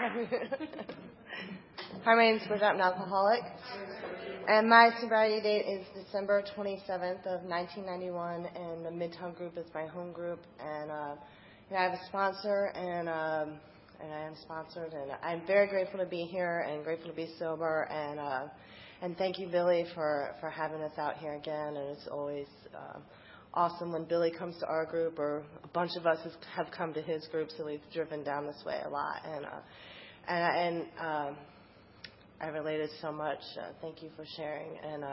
Hi, my name is Bridget. I'm an alcoholic. And my sobriety date is December 27th of 1991, and the Midtown group is my home group. And I have a sponsor, and I am sponsored, and I'm very grateful to be here and grateful to be sober. And thank you, Billy, for having us out here again. And it's always awesome when Billy comes to our group, or a bunch of us have come to his group, so we've driven down this way a lot. And I related so much. Thank you for sharing. And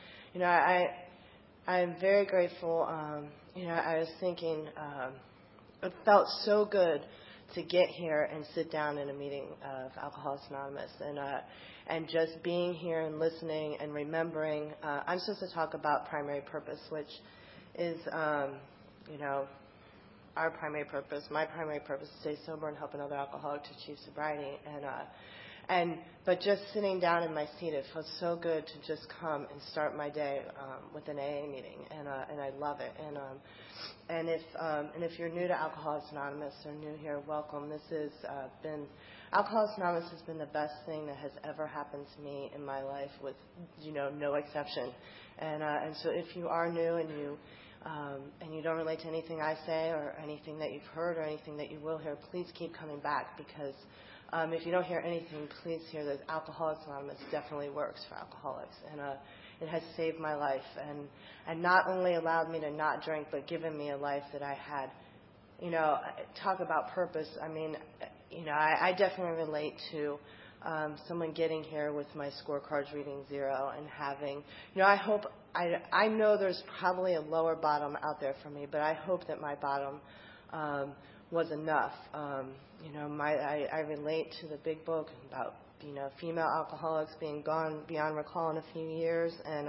I'm very grateful. I was thinking, it felt so good to get here and sit down in a meeting of Alcoholics Anonymous, and just being here and listening and remembering. I'm supposed to talk about primary purpose, which is, our primary purpose. My primary purpose is to stay sober and help another alcoholic to achieve sobriety. But just sitting down in my seat, it feels so good to just come and start my day with an AA meeting, and I love it. And if you're new to Alcoholics Anonymous or new here, welcome. This has been Alcoholics Anonymous has been the best thing that has ever happened to me in my life, with no exception. And so if you are new and you don't relate to anything I say or anything that you've heard or anything that you will hear, please keep coming back, because if you don't hear anything, please hear that Alcoholics Anonymous definitely works for alcoholics, and it has saved my life, and not only allowed me to not drink, but given me a life that I had. Talk about purpose. I mean, I definitely relate to someone getting here with my scorecards reading 0 and having, I know there's probably a lower bottom out there for me, but I hope that my bottom was enough. I relate to the big book about, female alcoholics being gone beyond recall in a few years, and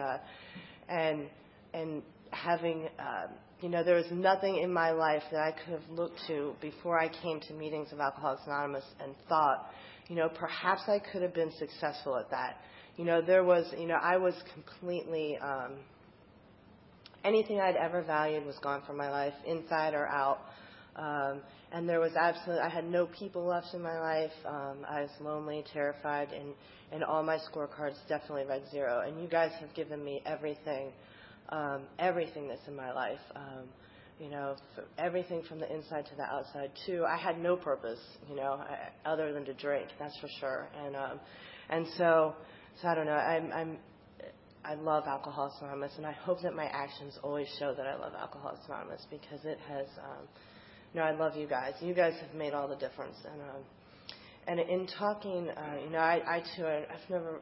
having, there was nothing in my life that I could have looked to before I came to meetings of Alcoholics Anonymous and thought, perhaps I could have been successful at that. There was, I was completely, anything I'd ever valued was gone from my life, inside or out. And there was I had no people left in my life. I was lonely, terrified, and all my scorecards definitely read 0. And you guys have given me everything that's in my life. Everything from the inside to the outside too. I had no purpose, other than to drink. That's for sure. And so I don't know. I love Alcoholics Anonymous, and I hope that my actions always show that I love Alcoholics Anonymous, because it has. I love you guys. You guys have made all the difference. And in talking, I too, I've never,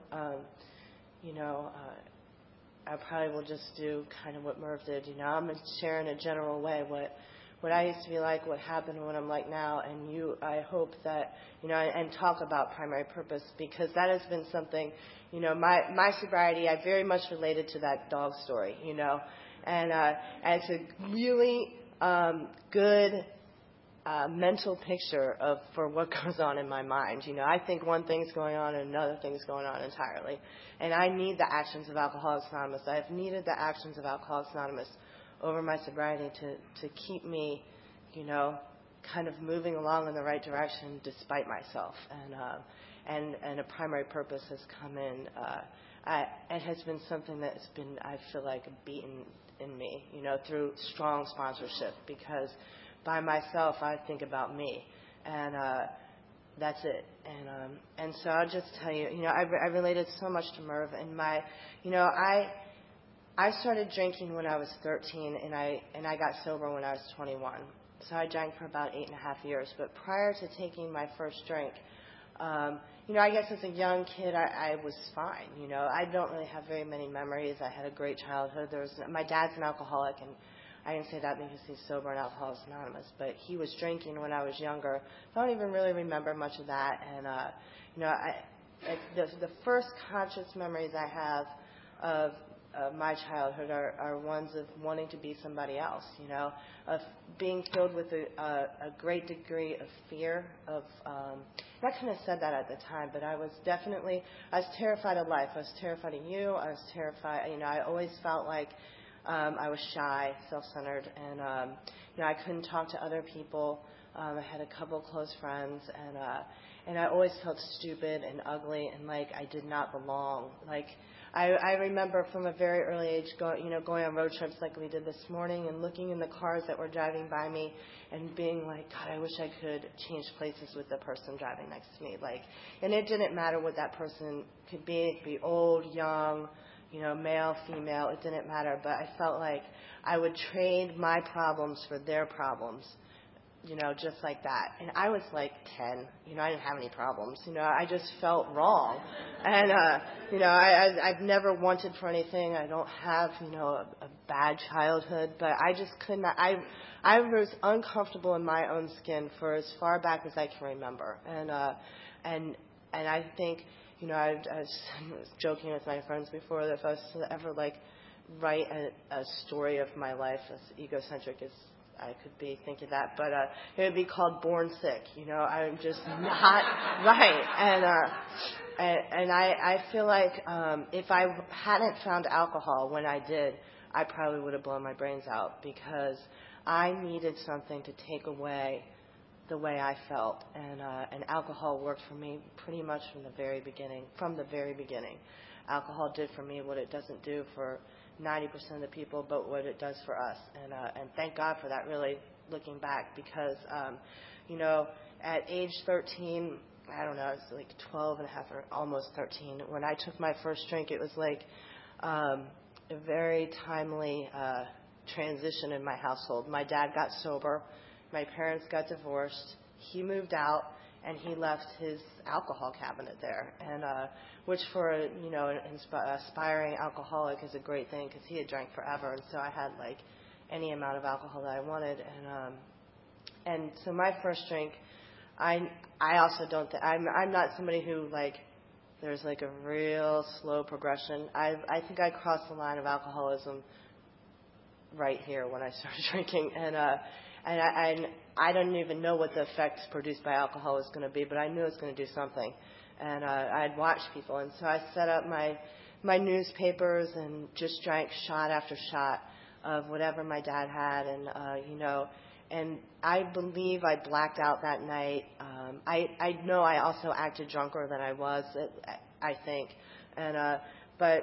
I probably will just do kind of what Merv did. I'm going to share in a general way what I used to be like, what happened, and what I'm like now. And I hope that, and talk about primary purpose, because that has been something, my sobriety, I very much related to that dog story, and it's a really good mental picture for what goes on in my mind. I think one thing's going on and another thing's going on entirely. And I need the actions of Alcoholics Anonymous. I have needed the actions of Alcoholics Anonymous over my sobriety to keep me, kind of moving along in the right direction despite myself. And a primary purpose has come in. It has been something that's been, I feel like, beaten in me, through strong sponsorship, because by myself, I think about me, and that's it. And so I'll just tell you, I related so much to Merv, and I started drinking when I was 13, and I got sober when I was 21. So I drank for about 8.5 years. But prior to taking my first drink, I guess as a young kid, I was fine. I don't really have very many memories. I had a great childhood. My dad's an alcoholic, and I can say that because he's sober in Alcoholics Anonymous, but he was drinking when I was younger. I don't even really remember much of that. And, the first conscious memories I have of my childhood are ones of wanting to be somebody else, of being filled with a great degree of fear of, I couldn't have said that at the time, but I was terrified of life. I was terrified of you. I was terrified, I always felt like I was shy, self-centered, and I couldn't talk to other people. I had a couple close friends, and I always felt stupid and ugly and like I did not belong. Like I remember from a very early age going on road trips like we did this morning and looking in the cars that were driving by me and being like, God, I wish I could change places with the person driving next to me. Like, and it didn't matter what that person could be. It could be old, young, male, female. It didn't matter. But I felt like I would trade my problems for their problems. Just like that. And I was like 10. I didn't have any problems. I just felt wrong. And, I've never wanted for anything. I don't have, a bad childhood. But I just could not. I was uncomfortable in my own skin for as far back as I can remember. And I think, I was joking with my friends before that if I was to ever, write a story of my life as egocentric as I could be thinking that, but it would be called Born Sick. I'm just not right. And I feel like if I hadn't found alcohol when I did, I probably would have blown my brains out because I needed something to take away the way I felt. And alcohol worked for me pretty much from the very beginning. Alcohol did for me what it doesn't do for 90% of the people, but what it does for us. And thank God for that, really, looking back, because, at age 13, I don't know, it was like 12 and a half or almost 13, when I took my first drink, it was like a very timely transition in my household. My dad got sober. My parents got divorced. He moved out, and he left his alcohol cabinet there, and which for an aspiring alcoholic is a great thing because he had drank forever, and so I had like any amount of alcohol that I wanted, and so my first drink, I also don't I'm not somebody who there's like a real slow progression. I think I crossed the line of alcoholism right here when I started drinking, and I don't even know what the effects produced by alcohol was going to be, but I knew it was going to do something. And I'd watched people, and so I set up my newspapers and just drank shot after shot of whatever my dad had, and I believe I blacked out that night. I know I also acted drunker than I was, I think, but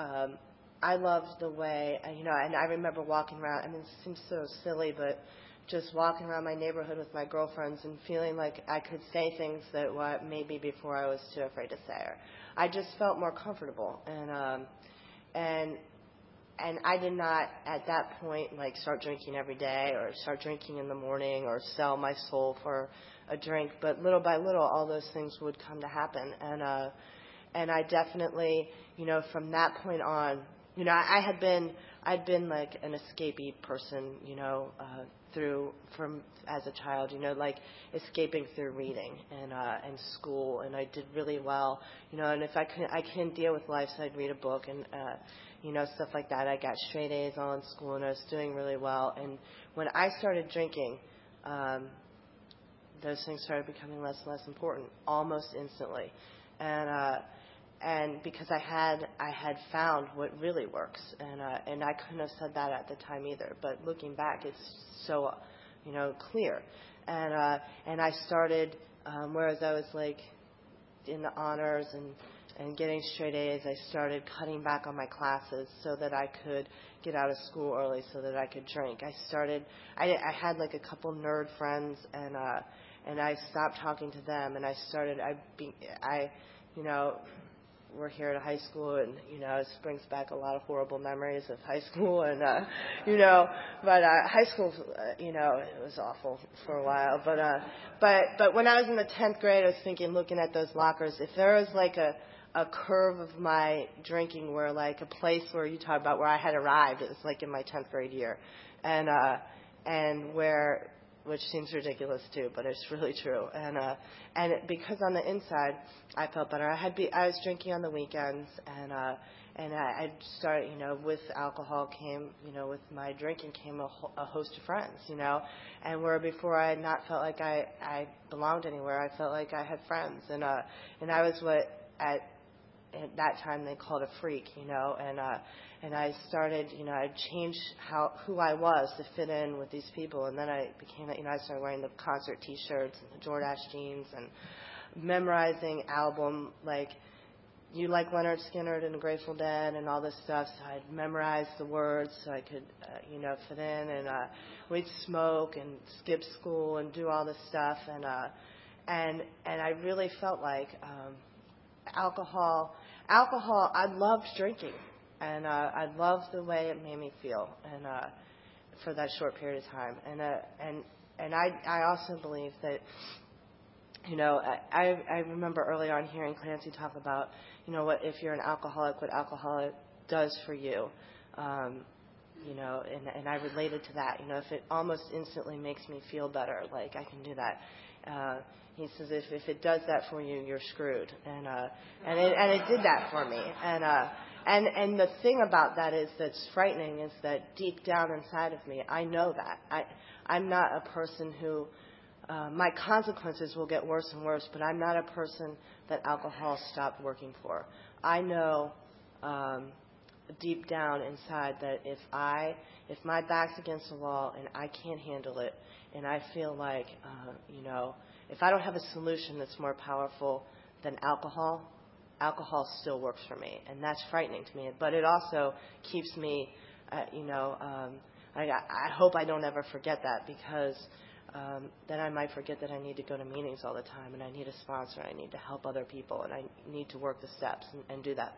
I loved the way, and I remember walking around. I mean, it seems so silly, but just walking around my neighborhood with my girlfriends and feeling like I could say things that maybe before I was too afraid to say. Or I just felt more comfortable, and I did not at that point start drinking every day or start drinking in the morning or sell my soul for a drink. But little by little, all those things would come to happen, and I definitely, from that point on, I'd been like an escapee person, from as a child, escaping through reading and school, and I did really well, and if I couldn't deal with life, so I'd read a book and stuff like that. I got straight A's all in school, and I was doing really well. And when I started drinking, those things started becoming less and less important almost instantly, and because I had found what really works, and I couldn't have said that at the time either. But looking back, it's so, clear. And I started, whereas I was in the honors and getting straight A's, I started cutting back on my classes so that I could get out of school early, so that I could drink. I had a couple nerd friends, and I stopped talking to them, and we're here at high school, and it brings back a lot of horrible memories of high school, and but high school, it was awful for a while. But when I was in the 10th grade, I was thinking, looking at those lockers, if there was a curve of my drinking where a place where you talk about where I had arrived, it was in my 10th grade year, and where, which seems ridiculous too, but it's really true. Because on the inside, I felt better. I was drinking on the weekends, and I started, with alcohol came, with my drinking came a host of friends, and where before I had not felt like I belonged anywhere, I felt like I had friends, and I was at that time they called a freak, and I started, I changed who I was to fit in with these people, and then I became, I started wearing the concert T-shirts and the Jordache jeans and memorizing album, like, you like Leonard Skinner and the Grateful Dead and all this stuff, so I'd memorize the words so I could, fit in, and we'd smoke and skip school and do all this stuff, and I really felt like alcohol, I loved drinking, and I loved the way it made me feel, and for that short period of time, and I also believe that, I remember early on hearing Clancy talk about, what if you're an alcoholic, what alcohol does for you, and I related to that, if it almost instantly makes me feel better, like I can do that. He says if it does that for you, you're screwed, and it did that for me, and the thing about that is that's frightening is that deep down inside of me, I know that I'm not a person who. My consequences will get worse and worse, but I'm not a person that alcohol stopped working for. I know deep down inside that if my back's against the wall and I can't handle it, and I feel like, if I don't have a solution that's more powerful than alcohol still works for me, and that's frightening to me. But it also keeps me, I hope I don't ever forget that, because then I might forget that I need to go to meetings all the time, and I need a sponsor, and I need to help other people, and I need to work the steps and do that.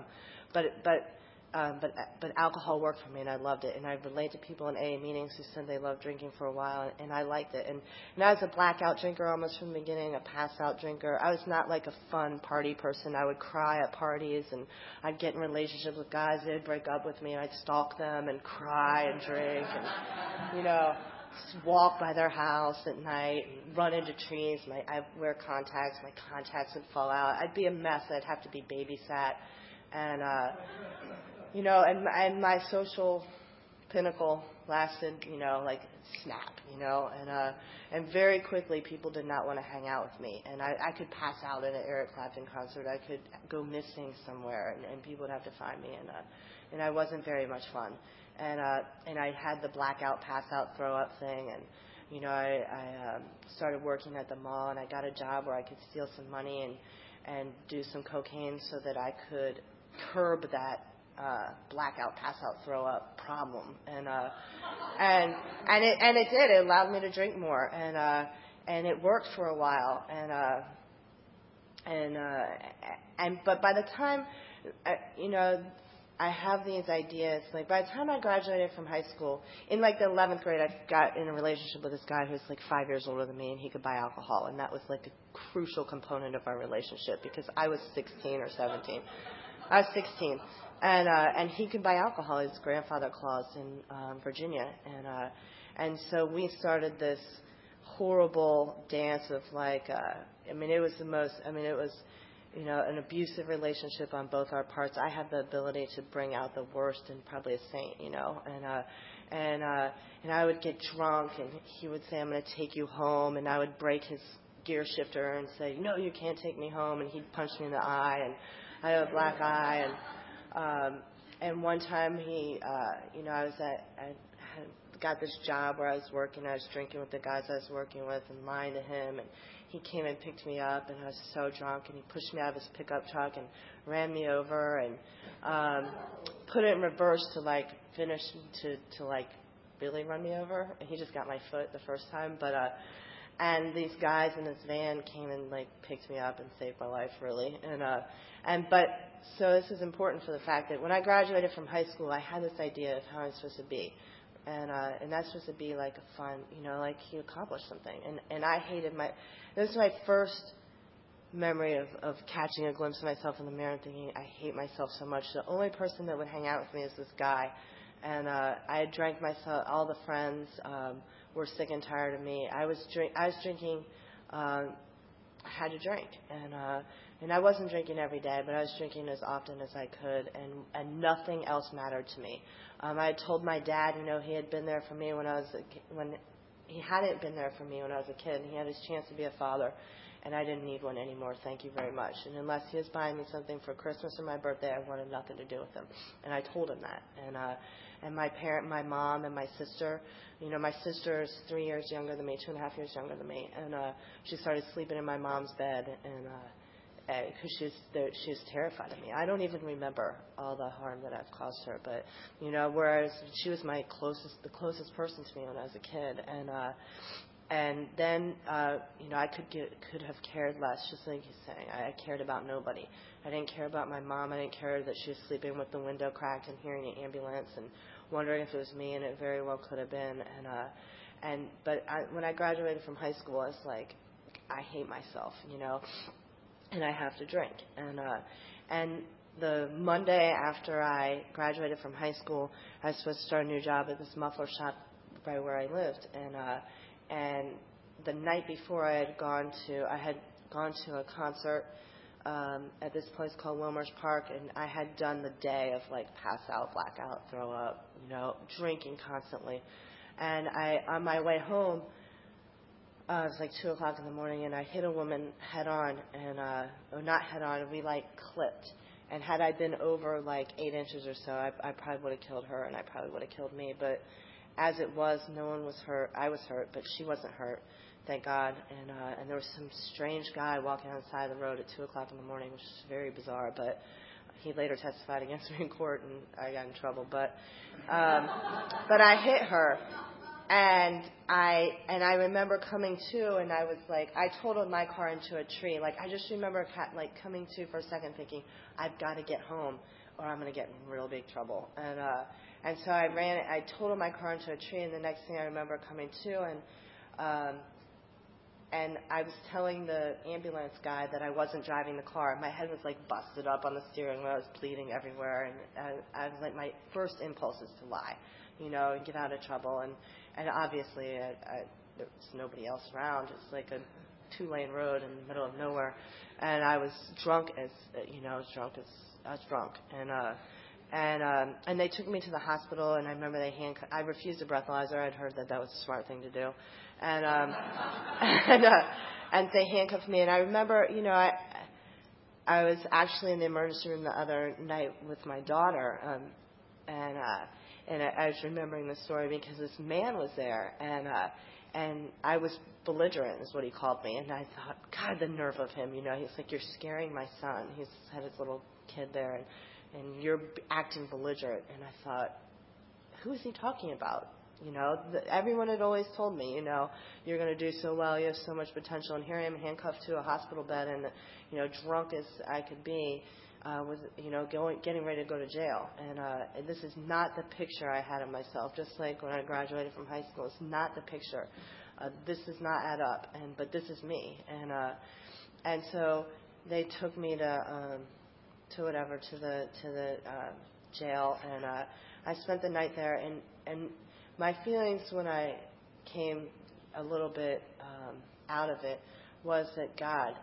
But alcohol worked for me, and I loved it. And I relate to people in AA meetings who said they loved drinking for a while, and I liked it. And I was a blackout drinker almost from the beginning, a pass-out drinker. I was not like a fun party person. I would cry at parties, and I'd get in relationships with guys. They'd break up with me, and I'd stalk them and cry and drink and, walk by their house at night and run into trees. I wear contacts. My contacts would fall out. I'd be a mess. I'd have to be babysat. And, and my social pinnacle lasted, like snap, and very quickly people did not want to hang out with me. And I could pass out at an Eric Clapton concert. I could go missing somewhere, and people would have to find me. And I wasn't very much fun. And I had the blackout, pass out, throw up thing, and I started working at the mall, and I got a job where I could steal some money and do some cocaine so that I could curb that blackout, pass out, throw up problem, and it did. It allowed me to drink more, and it worked for a while, but by the time I have these ideas. Like, by the time I graduated from high school, in like the 11th grade, I got in a relationship with this guy who's like 5 years older than me, and he could buy alcohol, and that was like a crucial component of our relationship because I was 16 or 17. I was 16, and he could buy alcohol. His grandfather Claus in Virginia, and so we started this horrible dance of like, it was an abusive relationship on both our parts. I had the ability to bring out the worst in probably a saint, and I would get drunk, and he would say, "I'm going to take you home," and I would break his gear shifter and say, "No, you can't take me home," and he'd punch me in the eye, and I had a black eye, and one time I got this job where I was working, I was drinking with the guys I was working with and lying to him, and he came and picked me up, and I was so drunk, and he pushed me out of his pickup truck and ran me over and put it in reverse to like finish to like really run me over, and he just got my foot the first time, but and these guys in this van came and like picked me up and saved my life really, but so this is important for the fact that when I graduated from high school, I had this idea of how I'm supposed to be. And that's supposed to be like a fun, like you accomplished something. And I hated this is my first memory of catching a glimpse of myself in the mirror and thinking, I hate myself so much. The only person that would hang out with me is this guy. And I had drank myself, all the friends were sick and tired of me. I was drinking, I had to drink. And I wasn't drinking every day, but I was drinking as often as I could, and nothing else mattered to me. I had told my dad, he had been there for me when he hadn't been there for me when I was a kid. And he had his chance to be a father, and I didn't need one anymore. Thank you very much. And unless he was buying me something for Christmas or my birthday, I wanted nothing to do with him. And I told him that. And my mom and my sister, my sister is 3 years younger than me, 2.5 years younger than me, and she started sleeping in my mom's bed, and because she was terrified of me. I don't even remember all the harm that I've caused her, but whereas she was the closest person to me when I was a kid, and then I could have cared less, just like he's saying. I cared about nobody. I didn't care about my mom. I didn't care that she was sleeping with the window cracked and hearing the ambulance and wondering if it was me, and it very well could have been. But when I graduated from high school, I was like, I hate myself, and I have to drink. And the Monday after I graduated from high school, I was supposed to start a new job at this muffler shop by where I lived. And the night before, I had gone to a concert at this place called Wilmer's Park, and I had done the day of pass out, blackout, throw up, drinking constantly. And on my way home, it was 2 o'clock in the morning, and I hit a woman head on, or not head on, we clipped. And had I been over 8 inches or so, I probably would have killed her, and I probably would have killed me. But as it was, no one was hurt. I was hurt, but she wasn't hurt, thank God. And there was some strange guy walking on the side of the road at 2 o'clock in the morning, which is very bizarre. But he later testified against me in court, and I got in trouble. But I hit her. And I remember coming to, and I was I totaled my car into a tree. I just remember coming to for a second thinking, I've got to get home or I'm going to get in real big trouble. And so I totaled my car into a tree, and the next thing I remember coming to, and I was telling the ambulance guy that I wasn't driving the car. My head was busted up on the steering wheel. I was bleeding everywhere, and I was my first impulse is to lie, and get out of trouble. And obviously, there was nobody else around. It's a 2-lane road in the middle of nowhere. And I was drunk I was drunk. And they took me to the hospital, and I remember I refused a breathalyzer. I'd heard that was a smart thing to do. And they handcuffed me. And I remember, I was actually in the emergency room the other night with my daughter. And I was remembering the story because this man was there, and I was belligerent, is what he called me. And I thought, God, the nerve of him. He's you're scaring my son. He's had his little kid there, and you're acting belligerent. And I thought, who is he talking about? Everyone had always told me, you're going to do so well. You have so much potential. And here I am handcuffed to a hospital bed, and drunk as I could be. Getting ready to go to jail. And this is not the picture I had of myself. Just like when I graduated from high school, it's not the picture. This does not add up. But this is me. And so they took me to the jail, and I spent the night there. And my feelings when I came a little bit out of it was that God,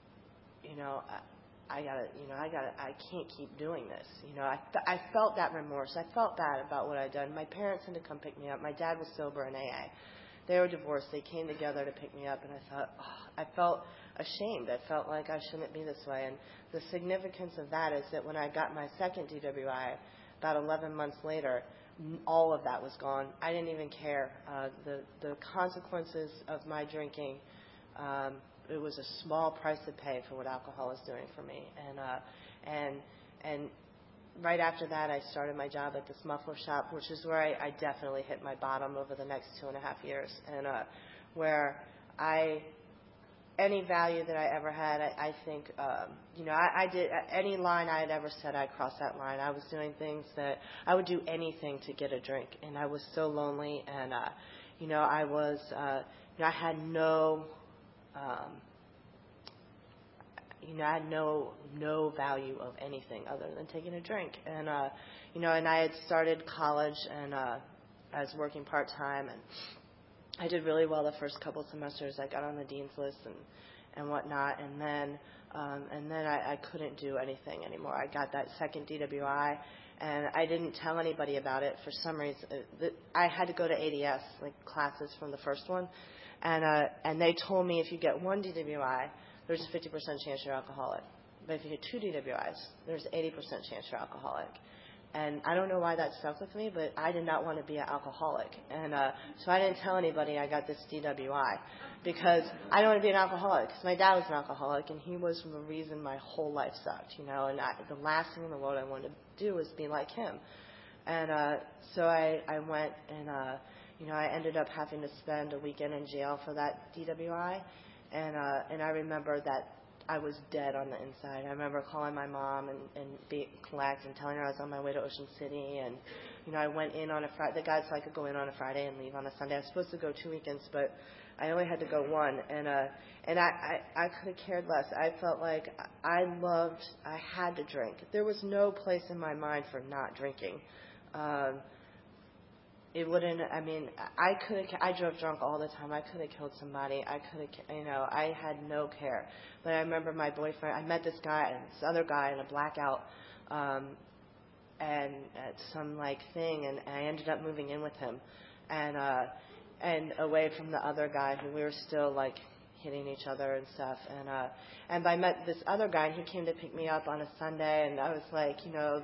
I can't keep doing this. I felt that remorse. I felt bad about what I'd done. My parents had to come pick me up. My dad was sober in AA. They were divorced. They came together to pick me up, and I thought, I felt ashamed. I felt like I shouldn't be this way. And the significance of that is that when I got my second DWI, about 11 months later, all of that was gone. I didn't even care. The consequences of my drinking, it was a small price to pay for what alcohol was doing for me. And right after that, I started my job at this muffler shop, which is where I definitely hit my bottom over the next 2.5 years, and where any value that I ever had, I think, I did any line I had ever said, I crossed that line. I was doing things that I would do anything to get a drink, and I was so lonely, and I was, I had no. I had no value of anything other than taking a drink, and and I had started college, and I was working part time, and I did really well the first couple semesters. I got on the dean's list, and whatnot. And then I couldn't do anything anymore. I got that second DWI, and I didn't tell anybody about it for some reason. I had to go to ADS, like classes from the first one, and they told me if you get one DWI, there's a 50% chance you're alcoholic. But if you get two DWIs, there's 80% chance you're alcoholic. And I don't know why that stuck with me, but I did not want to be an alcoholic. And so I didn't tell anybody I got this DWI because I don't want to be an alcoholic. Because my dad was an alcoholic, and he was the reason my whole life sucked, you know. And the last thing in the world I wanted to do was be like him. And so I went, and, you know, I ended up having to spend a weekend in jail for that DWI. And I remember that I was dead on the inside. I remember calling my mom and collect and telling her I was on my way to Ocean City. And, you know, I went in on a Friday. The guy said I could go in on a Friday and leave on a Sunday. I was supposed to go 2 weekends, but I only had to go one. And I could have cared less. I felt like I had to drink. There was no place in my mind for not drinking. It wouldn't, I mean, I drove drunk all the time. I could have killed somebody. I could have, you know, I had no care. But I remember my boyfriend, I met this other guy in a blackout, and at some, like, thing, and I ended up moving in with him, and away from the other guy who we were still, like, hitting each other and stuff. And I met this other guy, and he came to pick me up on a Sunday, and I was like, you know,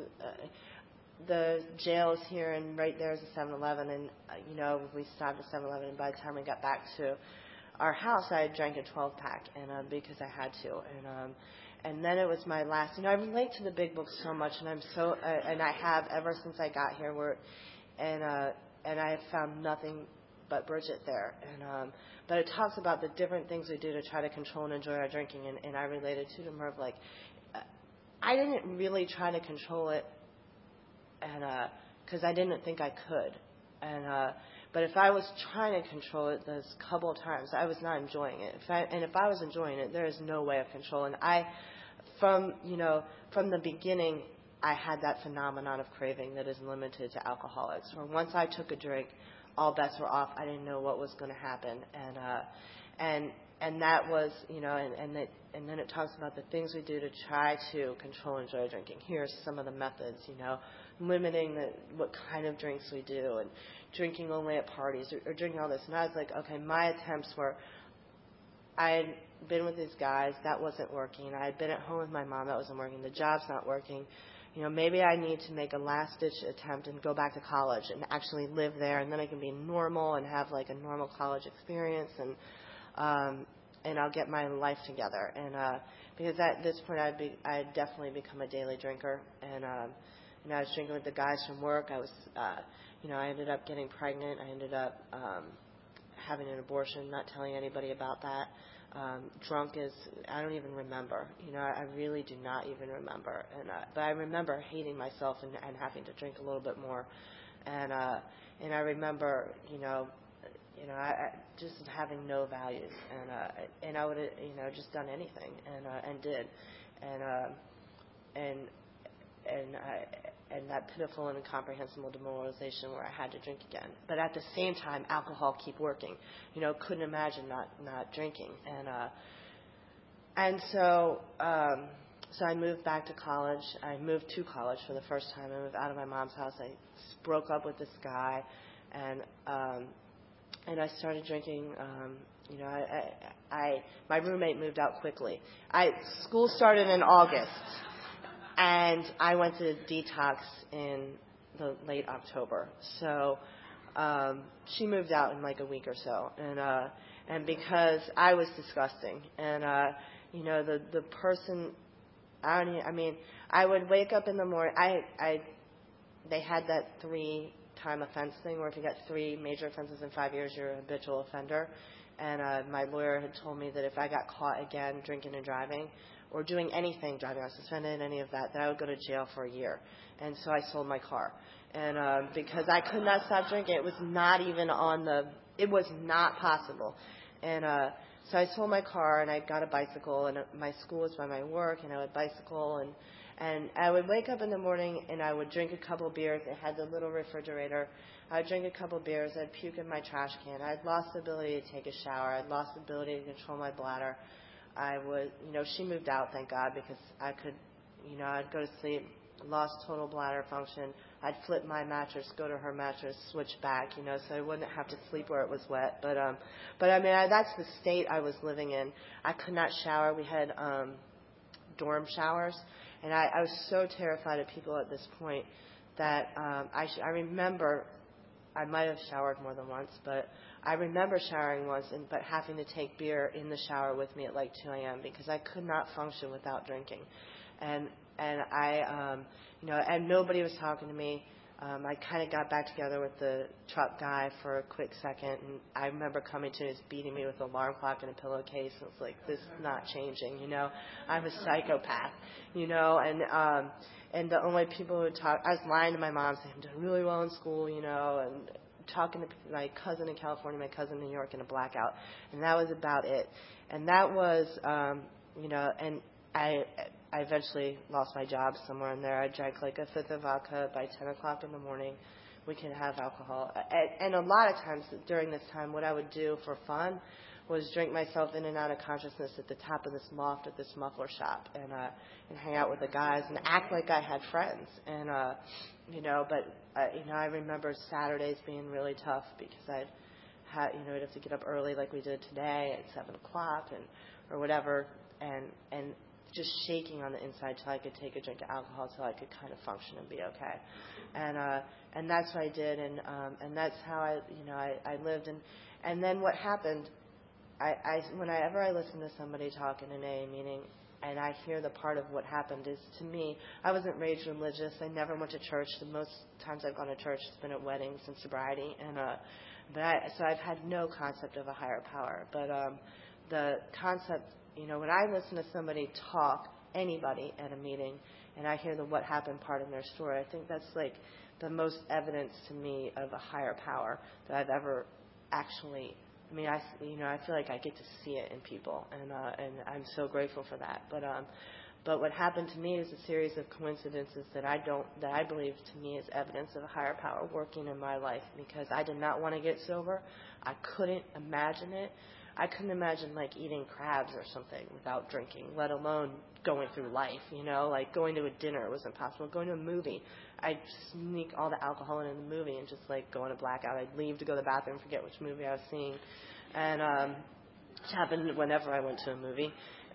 the jail is here, and right there is a 7-Eleven, and, you know, we stopped at 7-Eleven, and by the time we got back to our house, I had drank a 12-pack, and because I had to, and then it was my last, you know, I relate to the Big Book so much, and and I have ever since I got here, and I have found nothing but Bridget there, but it talks about the different things we do to try to control and enjoy our drinking, and I related to Merv, like, I didn't really try to control it, and because I didn't think I could, but if I was trying to control it those couple of times, I was not enjoying it. If I was enjoying it, there is no way of controlling. From the beginning, I had that phenomenon of craving that is limited to alcoholics. Where once I took a drink, all bets were off. I didn't know what was going to happen, and that was, you know, and then it talks about the things we do to try to control and enjoy drinking. Here's some of the methods, you know, limiting what kind of drinks we do, and drinking only at parties, or drinking all this. And I was like, okay, my attempts were, I had been with these guys, that wasn't working. I had been at home with my mom, that wasn't working. The job's not working. You know, maybe I need to make a last-ditch attempt and go back to college and actually live there, and then I can be normal and have like a normal college experience, and I'll get my life together. And because at this point I had definitely become a daily drinker, and I was drinking with the guys from work. I was, you know, I ended up getting pregnant. I ended up having an abortion, not telling anybody about that. Drunk as I don't even remember. You know, I really do not even remember. But I remember hating myself and having to drink a little bit more. And I remember, you know, I just having no values, and I would have, you know, just done anything, and did, and that pitiful and incomprehensible demoralization where I had to drink again. But at the same time, alcohol kept working. You know, couldn't imagine not drinking, and so I moved back to college. I moved to college for the first time. I moved out of my mom's house. I broke up with this guy, and I started drinking. You know, my roommate moved out quickly. School started in August, and I went to detox in the late October. So she moved out in like a week or so, and because I was disgusting, and you know, the person, I mean, I would wake up in the morning. They had that 3-time offense thing where if you got 3 major offenses in 5 years, you're a habitual offender. And my lawyer had told me that if I got caught again drinking and driving, or doing anything, driving on suspended, any of that I would go to jail for a year. And so I sold my car. And because I could not stop drinking, it was not even it was not possible. And so I sold my car, and I got a bicycle, and my school was by my work, and I would bicycle, And I would wake up in the morning and I would drink a couple beers. It had the little refrigerator. I would drink a couple beers. I'd puke in my trash can. I'd lost the ability to take a shower. I'd lost the ability to control my bladder. I would, she moved out, thank God, because I could, I'd go to sleep, lost total bladder function. I'd flip my mattress, go to her mattress, switch back, so I wouldn't have to sleep where it was wet. But I mean, that's the state I was living in. I could not shower. We had dorm showers, and I was so terrified of people at this point that I remember I might have showered more than once, but I remember showering once, but having to take beer in the shower with me at like 2 a.m. because I could not function without drinking. And I, and nobody was talking to me. I kind of got back together with the truck guy for a quick second, and I remember coming to his beating me with an alarm clock and a pillowcase. And it's like, this is not changing, I'm a psychopath, and the only people who talk, I was lying to my mom saying I'm doing really well in school, and talking to my cousin in California, my cousin in New York in a blackout, and that was about it. And that was, and I eventually lost my job somewhere in there. I drank like a fifth of vodka by 10 o'clock in the morning. We could have alcohol. And a lot of times during this time, what I would do for fun was drink myself in and out of consciousness at the top of this loft at this muffler shop and hang out with the guys and act like I had friends. And, I remember Saturdays being really tough because I'd have to get up early like we did today at 7 o'clock or whatever, and just shaking on the inside till I could take a drink of alcohol till I could kind of function and be okay. And that's what I did, and that's how I lived. And then what happened, whenever I listen to somebody talk in an AA meeting and I hear the part of what happened is, to me, I wasn't raised religious. I never went to church. The most times I've gone to church has been at weddings and sobriety. So I've had no concept of a higher power. But the concept, when I listen to somebody talk, anybody at a meeting, and I hear the what happened part in their story, I think that's like the most evidence to me of a higher power that I've ever actually. I mean, I feel like I get to see it in people, and I'm so grateful for that. But what happened to me is a series of coincidences that I believe to me is evidence of a higher power working in my life, because I did not want to get sober. I couldn't imagine it. I couldn't imagine like eating crabs or something without drinking, let alone going through life, like going to a dinner was impossible. Going to a movie, I'd sneak all the alcohol in the movie and just like go in a blackout. I'd leave to go to the bathroom, forget which movie I was seeing. And it happened whenever I went to a movie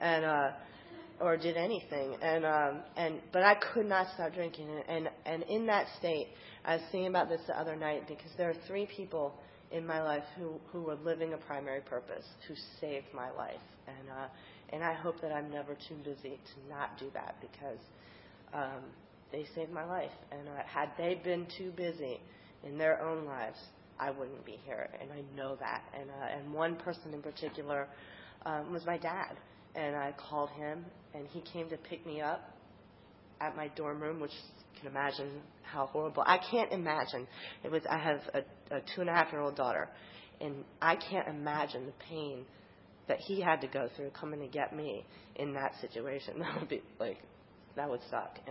or did anything. But I could not stop drinking. And in that state, I was thinking about this the other night, because there are 3 people in my life who were living a primary purpose, who saved my life. And I hope that I'm never too busy to not do that, because they saved my life. And had they been too busy in their own lives, I wouldn't be here. And I know that. And one person in particular was my dad. And I called him, and he came to pick me up at my dorm room, which you can imagine how horrible. I can't imagine. I have a 2.5-year-old daughter, and I can't imagine the pain that he had to go through coming to get me in that situation. That would be like, that would suck.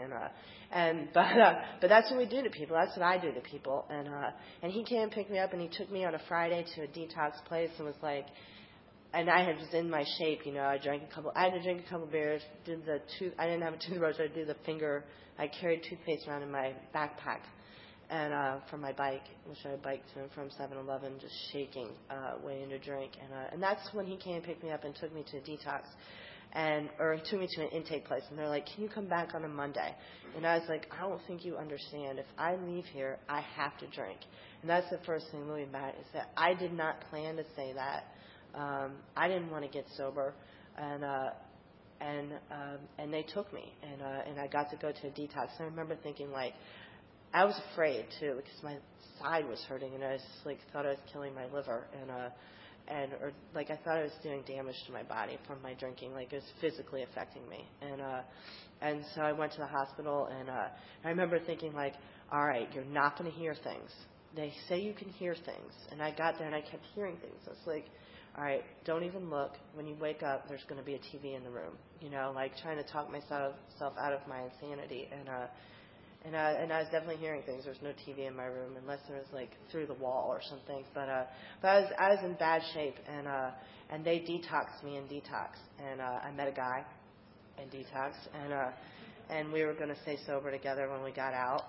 But that's what we do to people. That's what I do to people. And he came and picked me up, and he took me on a Friday to a detox place and was like, and I was in my shape, I had to drink a couple beers, I didn't have a toothbrush, I did the finger, I carried toothpaste around in my backpack, and from my bike, which I biked to and from 7-Eleven, just shaking, waiting to drink. And that's when he came and picked me up and took me to a detox, or he took me to an intake place, and they're like, can you come back on a Monday? And I was like, I don't think you understand. If I leave here, I have to drink. And that's the first thing moving back, is that I did not plan to say that. I didn't want to get sober, and they took me, and I got to go to a detox. And I remember thinking, like, I was afraid too, because my side was hurting, and I was just like thought I was killing my liver, or like I thought I was doing damage to my body from my drinking, like it was physically affecting me, and so I went to the hospital, and I remember thinking, like, all right, you're not going to hear things. they say you can hear things. And I got there and I kept hearing things. I was like, all right, don't even look. When you wake up, there's going to be a TV in the room. Like trying to talk myself out of my insanity. And I was definitely hearing things. There's no TV in my room unless it was like through the wall or something. But I was in bad shape, and they detoxed me in detox. And I met a guy in detox, and we were going to stay sober together when we got out,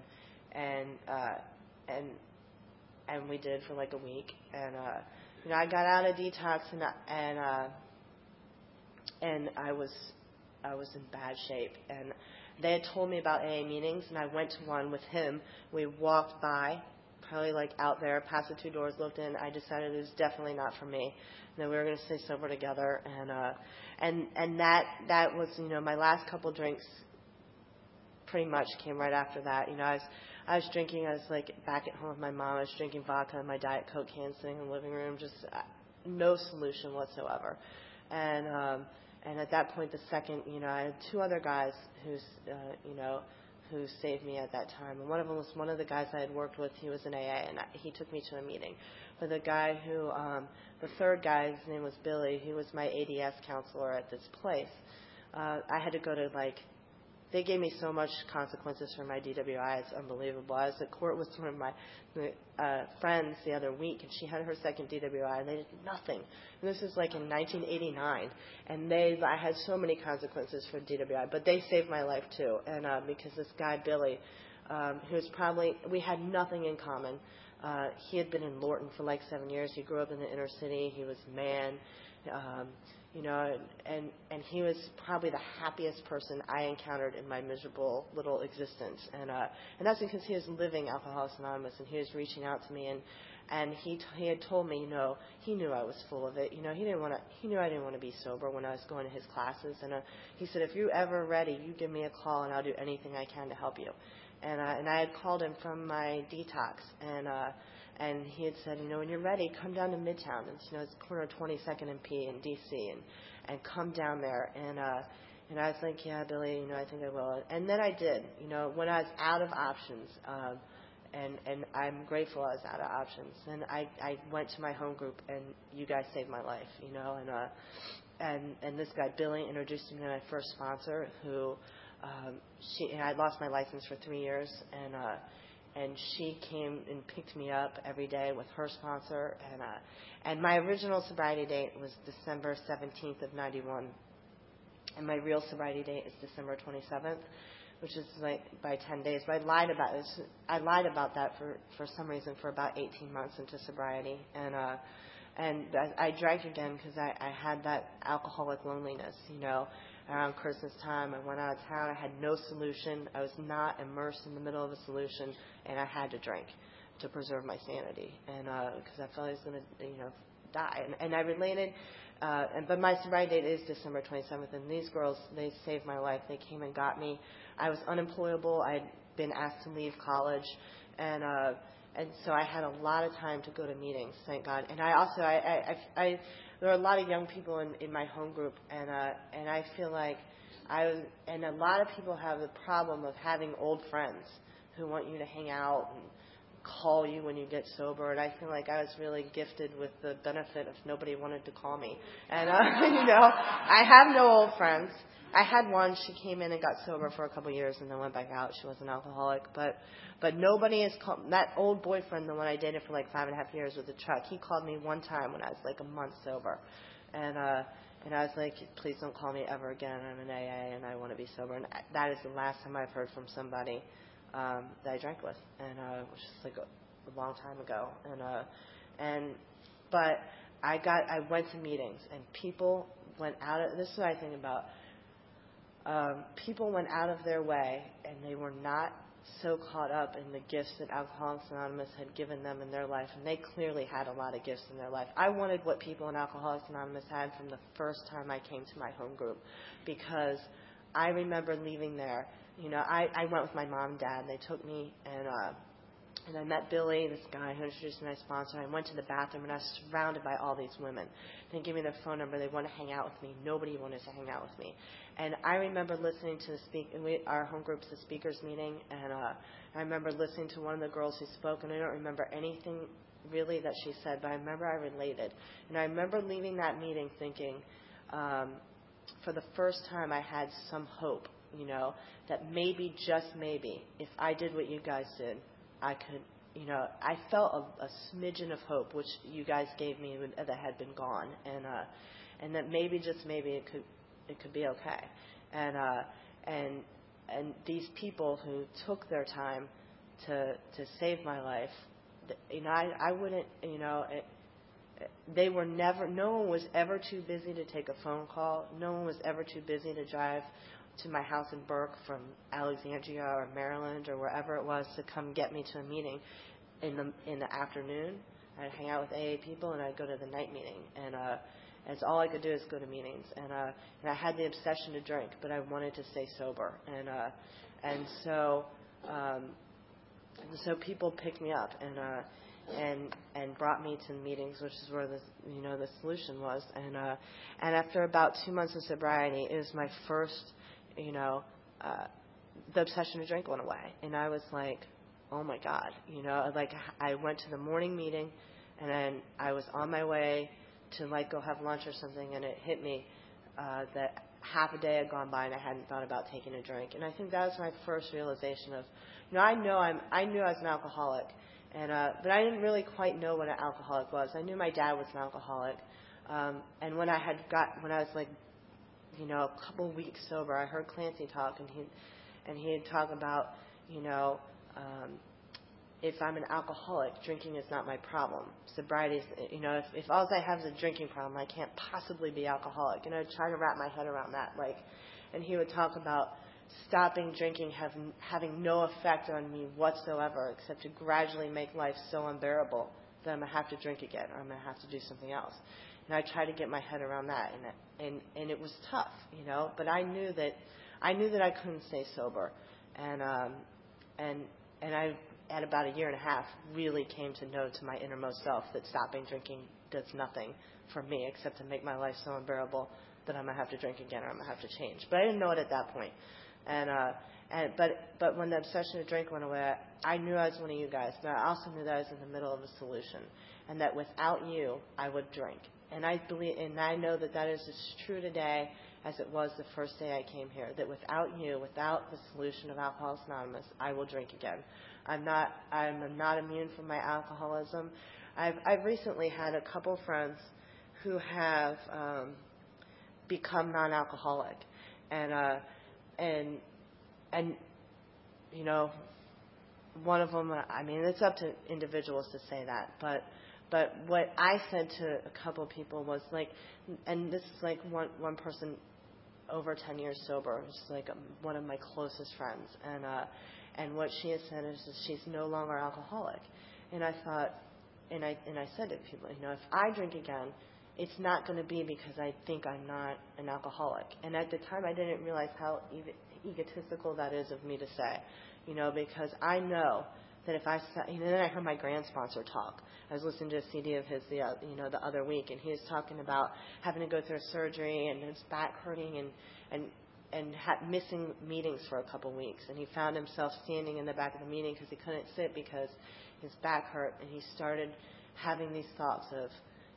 and we did for like a week. And I got out of detox, and I was in bad shape. And they had told me about AA meetings, and I went to one with him. We walked by, probably like out there, past the 2 doors, looked in. I decided it was definitely not for me. And then we were going to stay sober together, and that was, my last couple drinks pretty much came right after that. I was drinking. I was like back at home with my mom. I was drinking vodka in my Diet Coke can, sitting in the living room, just no solution whatsoever. And at that point, the second, I had 2 other guys who saved me at that time. And one of them was one of the guys I had worked with. He was in AA, and he took me to a meeting. But the guy the third guy, his name was Billy. He was my ADS counselor at this place. I had to go to they gave me so much consequences for my DWI. It's unbelievable. I was at court with one of my friends the other week, and she had her second DWI, and they did nothing. And this is like in 1989, and I had so many consequences for DWI, but they saved my life too. And because this guy Billy, we had nothing in common. He had been in Lorton for like 7 years. He grew up in the inner city. He was a man. And he was probably the happiest person I encountered in my miserable little existence. And that's because he was living Alcoholics Anonymous, and he was reaching out to me, and he had told me, he knew I was full of it. He knew I didn't want to be sober when I was going to his classes. And he said, if you're ever ready, you give me a call, and I'll do anything I can to help you. And I had called him from my detox, and he had said, when you're ready, come down to Midtown. It's corner 22nd and P in D.C. and come down there. And I was like, yeah, Billy, I think I will. And then I did. When I was out of options, and I'm grateful I was out of options. And I went to my home group, and you guys saved my life. And this guy Billy introduced me to my first sponsor, who I'd lost my license for 3 years, and she came and picked me up every day with her sponsor, and my original sobriety date was December 17th of 91, and my real sobriety date is December 27th, which is like by 10 days. But I lied about that for some reason for about 18 months into sobriety, and I drank again because I had that alcoholic loneliness, Around Christmas time, I went out of town. I had no solution. I was not immersed in the middle of a solution, and I had to drink to preserve my sanity, and because I felt I was going to, die. And I related, but my sobriety date is December 27th, and these girls, they saved my life. They came and got me. I was unemployable. I'd been asked to leave college, and so I had a lot of time to go to meetings, thank God. And I also, there are a lot of young people in my home group, and I feel like and a lot of people have the problem of having old friends who want you to hang out and call you when you get sober. And I feel like I was really gifted with the benefit of nobody wanted to call me. And, I have no old friends. I had one. She came in and got sober for a couple of years and then went back out. She was an alcoholic. But nobody has called. That old boyfriend, the one I dated for like 5.5 years with the truck, he called me one time when I was like a month sober. And I was like, please don't call me ever again. I'm an AA and I want to be sober. And that is the last time I've heard from somebody that I drank with. And it was just like a long time ago. But I went to meetings and people went out of, this is what I think about, people went out of their way and they were not so caught up in the gifts that Alcoholics Anonymous had given them in their life, and they clearly had a lot of gifts in their life. I wanted what people in Alcoholics Anonymous had from the first time I came to my home group, because I remember leaving there. I went with my mom and dad, and they took me, And I met Billy, this guy who introduced me to my sponsor. I went to the bathroom, and I was surrounded by all these women. They gave me their phone number. They wanted to hang out with me. Nobody wanted to hang out with me. And I remember listening to our home group's the speakers meeting, and I remember listening to one of the girls who spoke, and I don't remember anything really that she said, but I remember I related. And I remember leaving that meeting thinking, for the first time I had some hope, that maybe, just maybe, if I did what you guys did, I could, I felt a smidgen of hope, which you guys gave me that had been gone, and that maybe, just maybe, it could be okay, and these people who took their time to save my life, I wouldn't, they were never. No one was ever too busy to take a phone call. No one was ever too busy to drive to my house in Burke from Alexandria or Maryland or wherever it was to come get me to a meeting in the afternoon. I'd hang out with AA people, and I'd go to the night meeting, and it's all I could do is go to meetings. And I had the obsession to drink, but I wanted to stay sober, and so people picked me up and brought me to meetings, which is where the solution was. And after about 2 months of sobriety, it was my first. The obsession to drink went away. And I was like, oh my God, like I went to the morning meeting, and then I was on my way to go have lunch or something, and it hit me that half a day had gone by and I hadn't thought about taking a drink. And I think that was my first realization of, I knew I was an alcoholic, but I didn't really quite know what an alcoholic was. I knew my dad was an alcoholic, and when I was like, a couple weeks sober, I heard Clancy talk, and he'd talk about, if I'm an alcoholic, drinking is not my problem. Sobriety is, if all I have is a drinking problem, I can't possibly be alcoholic. And I'd try to wrap my head around that, and he would talk about stopping drinking having no effect on me whatsoever, except to gradually make life so unbearable that I'm going to have to drink again, or I'm going to have to do something else. And I tried to get my head around that, and it was tough, But I knew that I couldn't stay sober, and I, at about a year and a half, really came to know to my innermost self that stopping drinking does nothing for me except to make my life so unbearable that I'm gonna have to drink again, or I'm gonna have to change. But I didn't know it at that point, but when the obsession to drink went away, I knew I was one of you guys, but I also knew that I was in the middle of a solution, and that without you, I would drink. And I believe, and I know that is as true today as it was the first day I came here. That without you, without the solution of Alcoholics Anonymous, I will drink again. I'm not immune from my alcoholism. I've recently had a couple friends who have become non-alcoholic, and one of them. I mean, it's up to individuals to say that, but what I said to a couple of people was and this is one person over 10 years sober, who's one of my closest friends, and what she has said is that she's no longer alcoholic. And I thought, and I said to people, if I drink again, it's not going to be because I think I'm not an alcoholic. And at the time, I didn't realize how egotistical that is of me to say, because I know that if I sat, then I heard my grand sponsor talk. I was listening to a CD of his the other week, and he was talking about having to go through a surgery and his back hurting and missing meetings for a couple weeks. And he found himself standing in the back of the meeting because he couldn't sit because his back hurt. And he started having these thoughts of,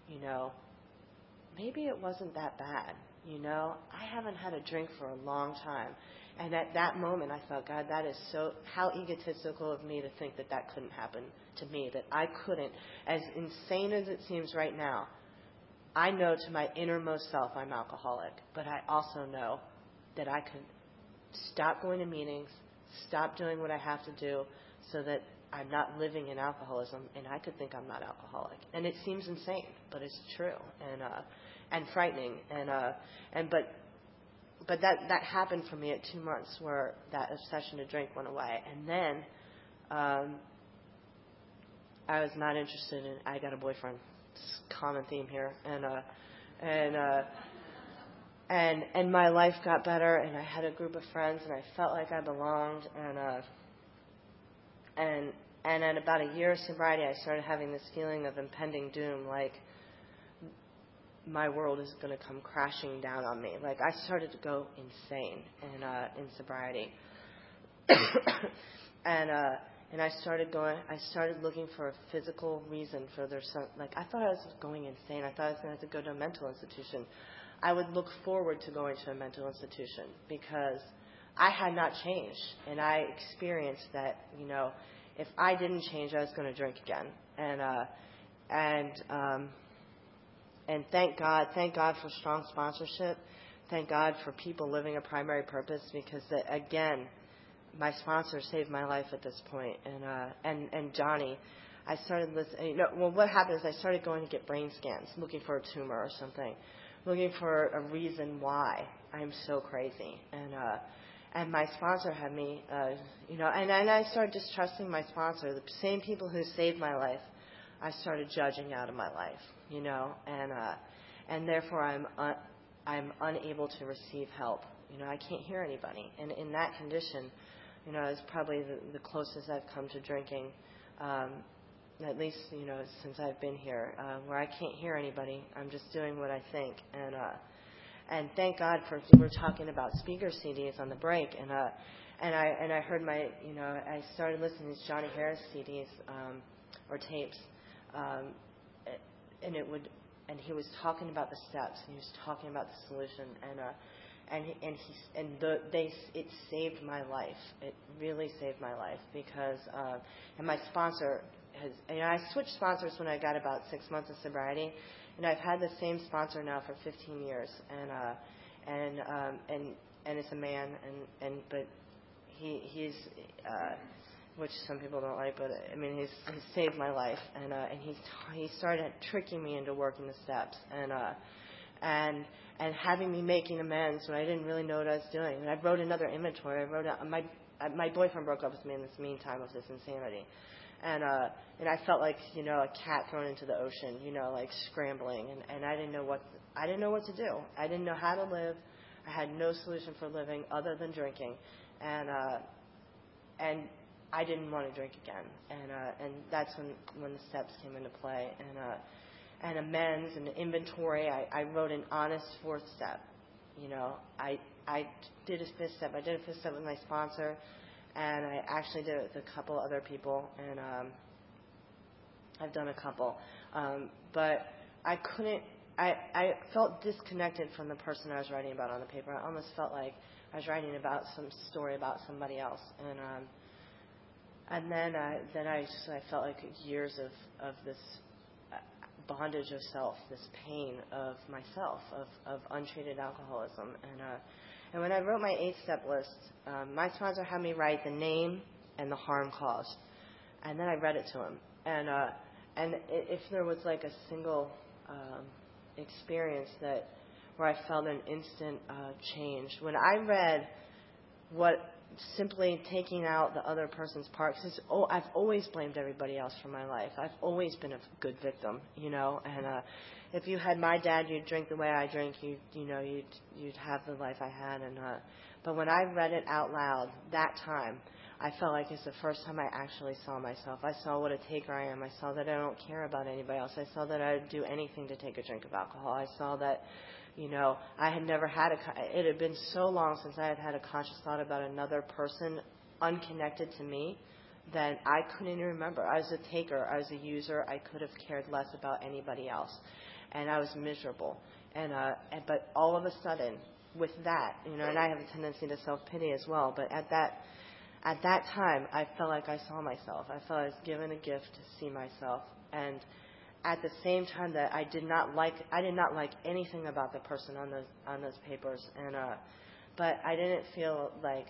maybe it wasn't that bad. I haven't had a drink for a long time. And at that moment, I thought, God, that is how egotistical of me to think that couldn't happen to me, that I couldn't. As insane as it seems right now, I know to my innermost self I'm alcoholic, but I also know that I could stop going to meetings, stop doing what I have to do so that I'm not living in alcoholism, and I could think I'm not alcoholic. And it seems insane, but it's true, and frightening, but that happened for me at 2 months, where that obsession to drink went away. And then I was not interested in, I got a boyfriend. It's a common theme here. And my life got better, and I had a group of friends, and I felt like I belonged, And at about a year of sobriety, I started having this feeling of impending doom, like my world is going to come crashing down on me. Like I started to go insane in sobriety. And I started looking for a physical reason for like I thought I was going insane. I thought I was going to have to go to a mental institution. I would look forward to going to a mental institution because I had not changed. And I experienced that, if I didn't change, I was going to drink again. And thank God for strong sponsorship. Thank God for people living a primary purpose because, again, my sponsor saved my life at this point. And Johnny, I started listening. What happened is I started going to get brain scans, looking for a tumor or something, looking for a reason why I'm so crazy. And my sponsor had me, and I started distrusting my sponsor. The same people who saved my life, I started judging out of my life, and therefore I'm unable to receive help. I can't hear anybody, and in that condition, it's probably the closest I've come to drinking, at least since I've been here, where I can't hear anybody. I'm just doing what I think, and thank God we're talking about speaker CDs on the break, and I heard I started listening to Johnny Harris CDs or tapes. And he was talking about the steps, and he was talking about the solution, it saved my life. It really saved my life because, and my sponsor I switched sponsors when I got about 6 months of sobriety, and I've had the same sponsor now for 15 years, and it's a man, but he's which some people don't like, but I mean, he's saved my life, and he started tricking me into working the steps, and having me making amends when I didn't really know what I was doing. And I wrote another inventory. My boyfriend broke up with me in this meantime of this insanity, and I felt like a cat thrown into the ocean, like scrambling, and I didn't know what to do. I didn't know how to live. I had no solution for living other than drinking, and I didn't want to drink again, and that's when the steps came into play, and amends and inventory. I wrote an honest fourth step. I did a fifth step. I did a fifth step with my sponsor, and I actually did it with a couple other people, and I've done a couple, but I couldn't. I felt disconnected from the person I was writing about on the paper. I almost felt like I was writing about some story about somebody else, and then I felt like years of this bondage of self, this pain of myself, of untreated alcoholism. And when I wrote my 8-step list, my sponsor had me write the name and the harm caused. And then I read it to him. And if there was like a single experience where I felt an instant change, when I read what simply taking out the other person's part, because I've always blamed everybody else for my life. I've always been a good victim, and if you had my dad, you'd drink the way I drink, you'd have the life I had, but when I read it out loud that time, I felt like it's the first time I actually saw myself. I saw what a taker I am. I saw that I don't care about anybody else. I saw that I'd do anything to take a drink of alcohol. I saw that I had never had it had been so long since I had had a conscious thought about another person unconnected to me that I couldn't even remember. I was a taker. I was a user. I could have cared less about anybody else. And I was miserable. But all of a sudden, with that, and I have a tendency to self-pity as well, but at that time, I felt like I saw myself. I felt I was given a gift to see myself. And at the same time that I did not like anything about the person on those papers, but I didn't feel like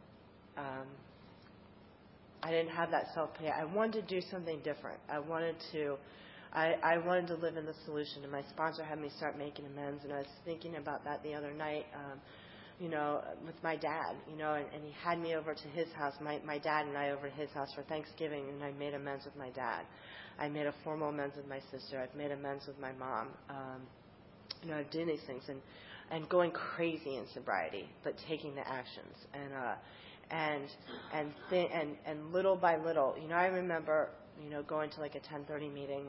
I didn't have that self-pity. I wanted to do something different. I wanted to live in the solution, and my sponsor had me start making amends, and I was thinking about that the other night, with my dad, and he had me over to his house, my dad and I over to his house for Thanksgiving, and I made amends with my dad. I made a formal amends with my sister. I've made amends with my mom. I've done these things and going crazy in sobriety, but taking the actions. and little by little, I remember, going to like a 10:30 meeting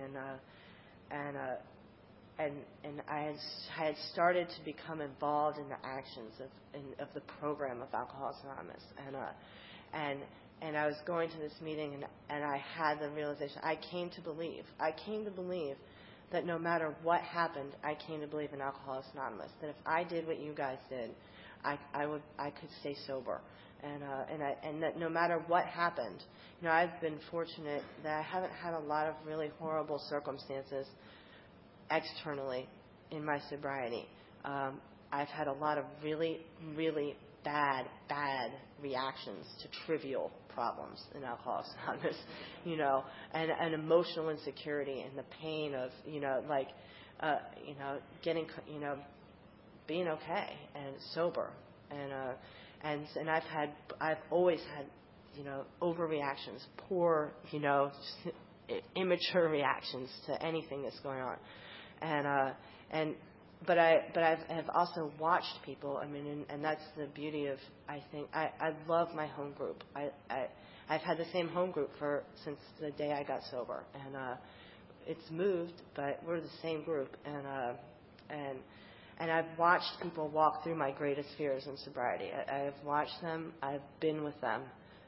and I had started to become involved in the actions of the program of Alcoholics Anonymous, and I was going to this meeting and I had the realization, I came to believe that no matter what happened, I came to believe in Alcoholics Anonymous, that if I did what you guys did, I could stay sober, and that no matter what happened, I've been fortunate that I haven't had a lot of really horrible circumstances externally in my sobriety. I've had a lot of really, really bad reactions to trivial problems in Alcoholics Anonymous, and emotional insecurity and the pain of, getting, being okay and sober, and I've always had, overreactions, poor, immature reactions to anything that's going on, but I've also watched people. And that's the beauty of, I think, I love my home group. I've had the same home group since the day I got sober, and it's moved, but we're the same group, and I've watched people walk through my greatest fears in sobriety. I've watched them. I've been with them,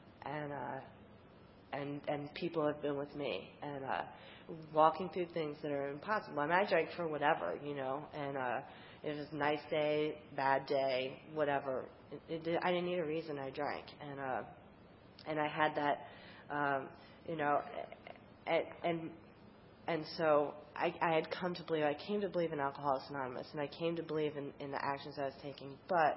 and people have been with me, and walking through things that are impossible. I drank for whatever, and it was a nice day, bad day, whatever. I didn't need a reason I drank, and I had that, and so I had come to believe. I came to believe in Alcoholics Anonymous, and I came to believe in the actions I was taking. But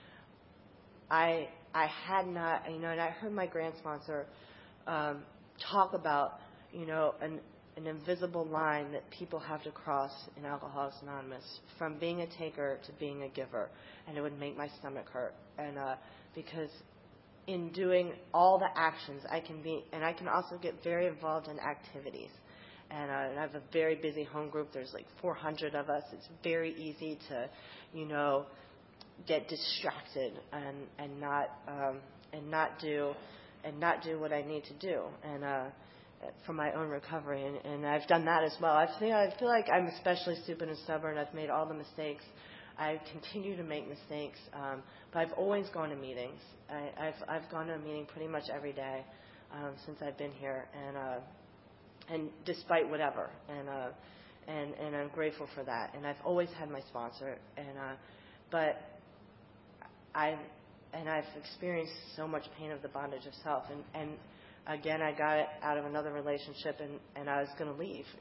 I had not, and I heard my grant sponsor talk about, an invisible line that people have to cross in Alcoholics Anonymous, from being a taker to being a giver, and it would make my stomach hurt, and because in doing all the actions I can also get very involved in activities, and I have a very busy home group. There's like 400 of us. It's very easy to, get distracted and not do what I need to do, and for my own recovery, and I've done that as well. I feel like I'm especially stupid and stubborn. I've made all the mistakes. I continue to make mistakes, but I've always gone to meetings. I've gone to a meeting pretty much every day since I've been here, and despite whatever, and I'm grateful for that. And I've always had my sponsor, but I've experienced so much pain of the bondage of self, and again, I got it out of another relationship, and I was going to leave,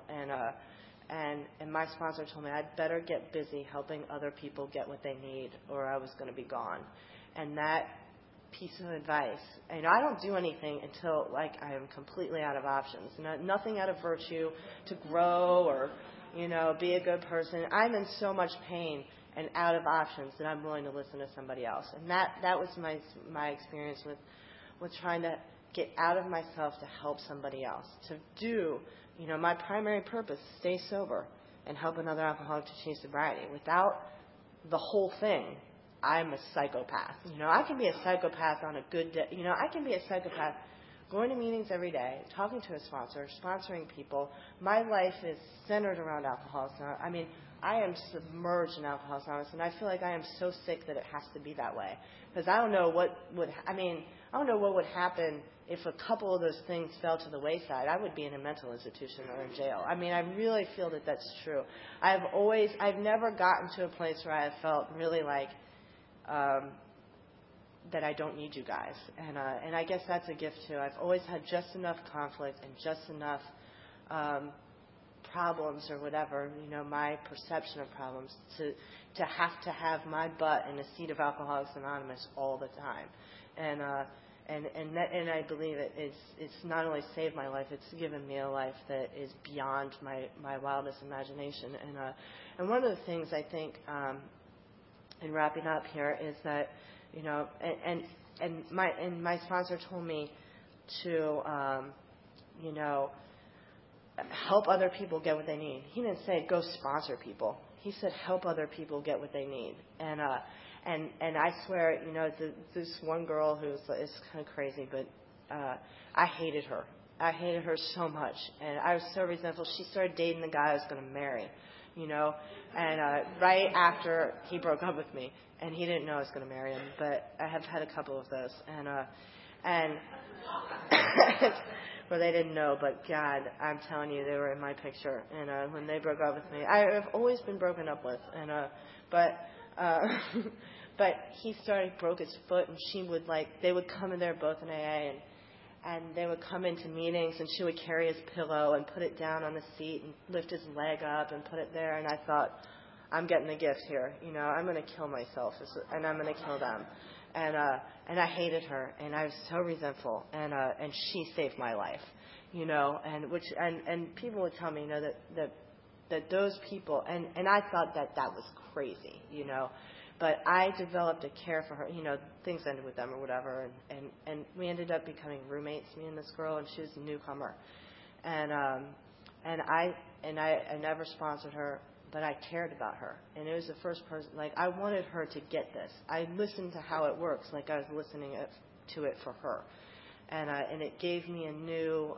and my sponsor told me I'd better get busy helping other people get what they need, or I was going to be gone. And that piece of advice, I don't do anything until I am completely out of options. Nothing out of virtue to grow or be a good person. I'm in so much pain and out of options that I'm willing to listen to somebody else. And that was my experience with trying to get out of myself to help somebody else, to do, my primary purpose, stay sober and help another alcoholic to achieve sobriety. Without the whole thing, I'm a psychopath. I can be a psychopath on a good day. I can be a psychopath going to meetings every day, talking to a sponsor, sponsoring people. My life is centered around Alcoholics Anonymous. I am submerged in Alcoholics Anonymous, and I feel like I am so sick that it has to be that way. Because I don't know what would happen if a couple of those things fell to the wayside. I would be in a mental institution or in jail. I really feel that that's true. I've never gotten to a place where I have felt really like that I don't need you guys. And I guess that's a gift too. I've always had just enough conflict and just enough problems or whatever, my perception of problems to have my butt in a seat of Alcoholics Anonymous all the time. And I believe it's not only saved my life, it's given me a life that is beyond my wildest imagination. And one of the things I think, in wrapping up here, is that, and my sponsor told me to, help other people get what they need. He didn't say go sponsor people. he said, help other people get what they need. And I swear, this one girl who's is kind of crazy, but I hated her. I hated her so much, and I was so resentful. She started dating the guy I was going to marry, and right after he broke up with me, and he didn't know I was going to marry him, but I have had a couple of those, and well, they didn't know, but God, I'm telling you, they were in my picture, and when they broke up with me, I've always been broken up with, but he broke his foot, and they would come in there both in AA, and they would come into meetings, and she would carry his pillow and put it down on the seat and lift his leg up and put it there. And I thought, I'm getting a gift here. I'm going to kill myself, and I'm going to kill them. And I hated her, and I was so resentful. And she saved my life, and people would tell me, that those people, and I thought that was crazy, But I developed a care for her. Things ended with them or whatever, and we ended up becoming roommates, me and this girl, and she was a newcomer. And I never sponsored her, but I cared about her. And it was the first person, I wanted her to get this. I listened to how it works, like I was listening to it for her. And it gave me a new,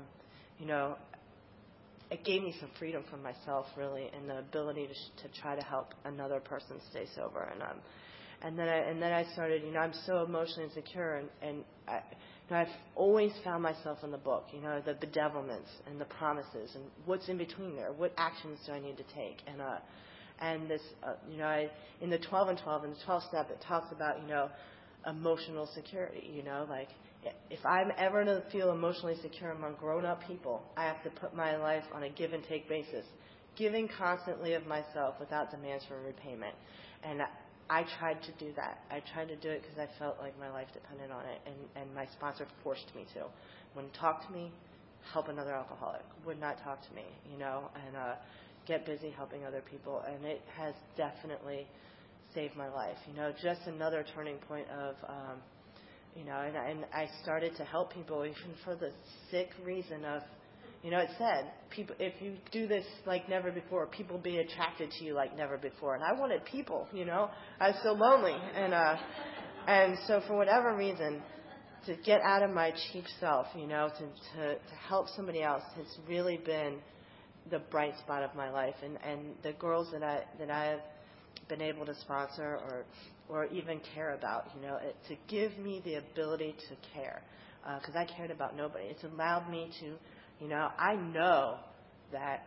it gave me some freedom from myself, really, and the ability to try to help another person stay sober. And then I started. I'm so emotionally insecure, and I've always found myself in the book. The bedevilments and the promises, and what's in between there. What actions do I need to take? And this, in the 12 and 12, in the 12 step, it talks about emotional security. If I'm ever to feel emotionally secure among grown-up people, I have to put my life on a give-and-take basis, giving constantly of myself without demands for repayment. And I tried to do that. I tried to do it because I felt like my life depended on it, and my sponsor forced me to. Wouldn't talk to me, help another alcoholic. Would not talk to me, and get busy helping other people. And it has definitely saved my life. Just another turning point of... and I started to help people even for the sick reason of, it said, people, if you do this like never before, people be attracted to you like never before. And I wanted people, I was so lonely. And so for whatever reason, to get out of my cheap self, to help somebody else has really been the bright spot of my life. And the girls that I have been able to sponsor or even care about, to give me the ability to care, because I cared about nobody. It's allowed me to, I know that,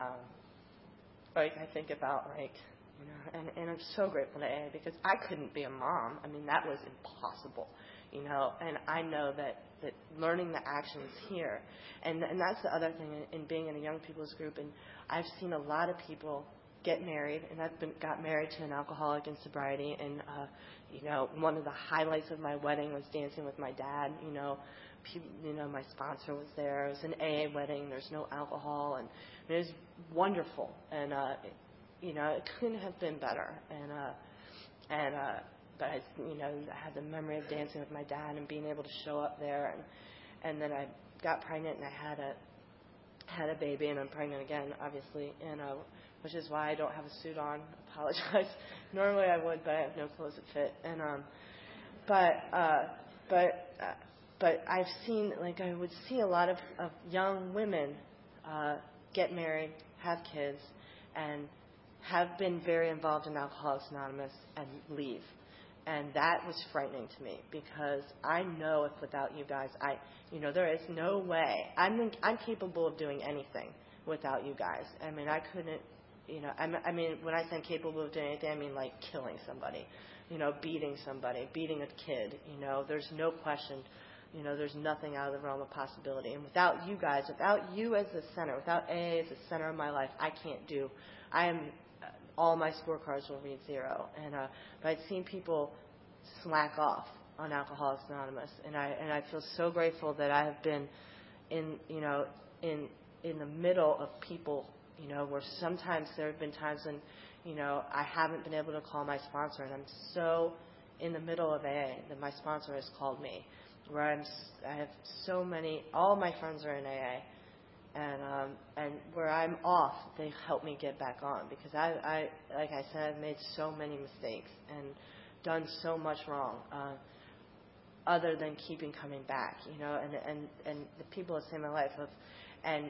I think about, and I'm so grateful to AA because I couldn't be a mom. I mean, that was impossible, and I know that learning the actions here, and that's the other thing in being in a young people's group, and I've seen a lot of people get married, and got married to an alcoholic in sobriety, and one of the highlights of my wedding was dancing with my dad. My sponsor was there. It was an AA wedding. There's no alcohol, and it was wonderful, and it couldn't have been better. But I had the memory of dancing with my dad and being able to show up there, and then I got pregnant, and I had a baby, and I'm pregnant again, obviously, and which is why I don't have a suit on. I apologize. Normally I would, but I have no clothes that fit. And but I've seen, I would see a lot of young women get married, have kids, and have been very involved in Alcoholics Anonymous and leave. And that was frightening to me because I know if without you guys, there is no way. I'm capable of doing anything without you guys. I mean, I couldn't. I mean, when I say I'm capable of doing anything, I mean like killing somebody, beating somebody, beating a kid. There's no question. There's nothing out of the realm of possibility. And without you guys, without you as the center, without AA as the center of my life, I can't do. All my scorecards will read 0. And but I've seen people slack off on Alcoholics Anonymous, and I feel so grateful that I have been in the middle of people. Where sometimes there have been times when, I haven't been able to call my sponsor, and I'm so in the middle of AA that my sponsor has called me, where I have so many, all my friends are in AA, And where I'm off, they help me get back on, because I like I said, I've made so many mistakes and done so much wrong, other than keeping coming back, and the people that saved my life and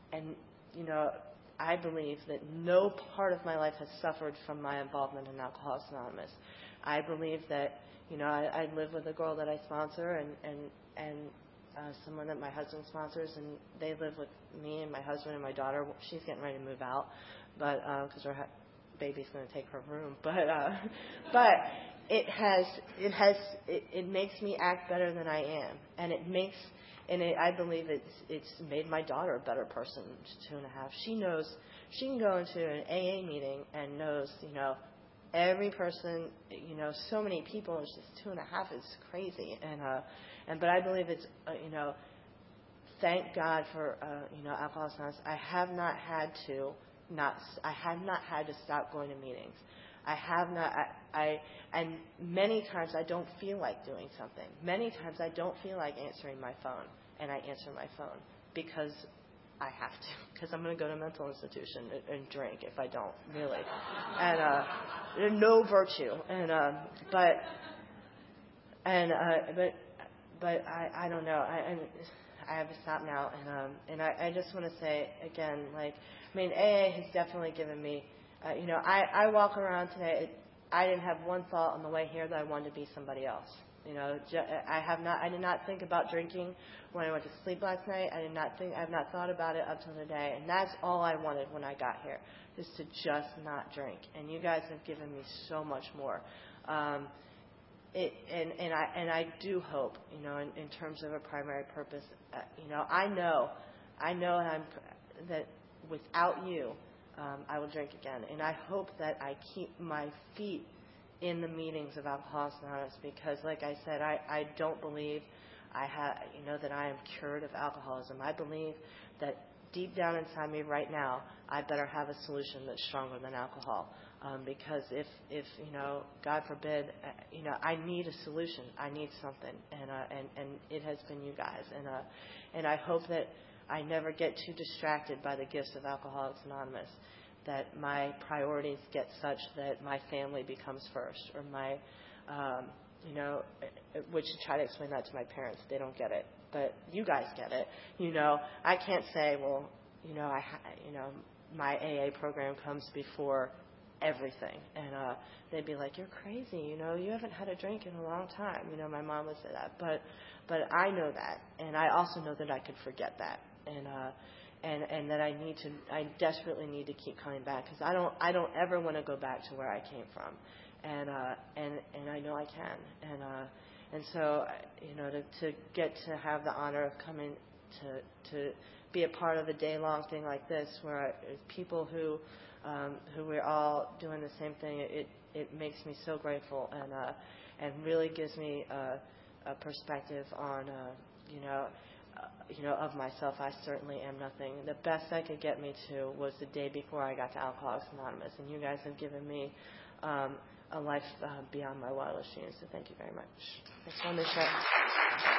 I believe that no part of my life has suffered from my involvement in Alcoholics Anonymous. I believe that, I live with a girl that I sponsor and someone that my husband sponsors, and they live with me and my husband and my daughter. She's getting ready to move out, but because her baby's going to take her room. But it makes me act better than I am, and I believe it's made my daughter a better person. 2.5. She knows she can go into an AA meeting and knows, every person, so many people. It's just 2.5 is crazy, but I believe it's, thank God for, Alcoholics Anonymous. I have not had to stop going to meetings. And many times I don't feel like doing something. Many times I don't feel like answering my phone, and I answer my phone because I have to, because I'm going to go to a mental institution and drink if I don't, really. And no virtue. But I don't know. I have to stop now. And I just want to say again, AA has definitely given me. I walk around today. I didn't have one thought on the way here that I wanted to be somebody else. I did not think about drinking when I went to sleep last night. I have not thought about it up till today. And that's all I wanted when I got here, is to just not drink. And you guys have given me so much more. And I do hope, in terms of a primary purpose, I know that without you, I will drink again. And I hope that I keep my feet in the meetings of Alcoholics Anonymous, because, like I said, I don't believe that I am cured of alcoholism. I believe that deep down inside me right now, I better have a solution that's stronger than alcohol. Because if God forbid, I need a solution. I need something, and it has been you guys. And I hope that I never get too distracted by the gifts of Alcoholics Anonymous, that my priorities get such that my family becomes first, or my, which try to explain that to my parents. They don't get it, but you guys get it. I can't say, well, my AA program comes before everything, and they'd be like, you're crazy, you haven't had a drink in a long time. My mom would say that, but I know that, and I also know that I could forget that, and that I desperately need to keep coming back, because I don't ever want to go back to where I came from, and I know I can, and so to get to have the honor of coming to be a part of a day-long thing like this, where people who we're all doing the same thing, it makes me so grateful, and really gives me a perspective on of myself. I certainly am nothing. The best I could get me to was the day before I got to Alcoholics Anonymous, and you guys have given me a life beyond my wildest dreams. So thank you very much. Thanks for letting me share.